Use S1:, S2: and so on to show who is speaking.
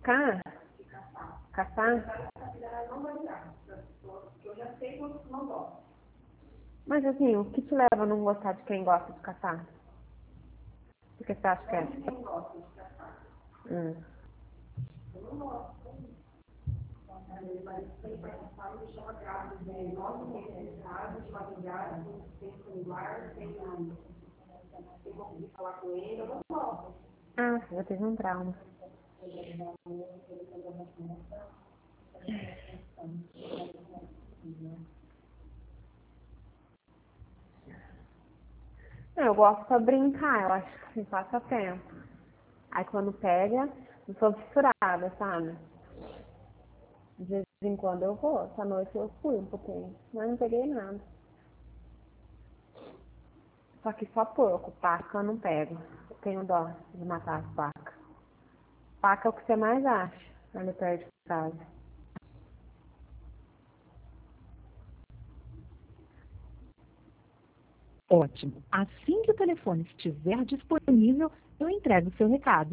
S1: Cá? Caçar? Mas assim, o que te leva a não gostar de quem gosta de caçar? Por que você acha que é? Hum. Ah, você já teve um trauma. Eu gosto pra brincar, eu acho que passa tempo. Aí quando pega, não sou fissurada, sabe? De vez em quando eu vou, essa noite eu fui um pouquinho, mas não peguei nada. Só que só porco, paca eu não pego. Eu tenho dó de matar as pacas. Paca é o que você mais acha ali perto de casa.
S2: Ótimo. Assim que o telefone estiver disponível, eu entrego o seu recado.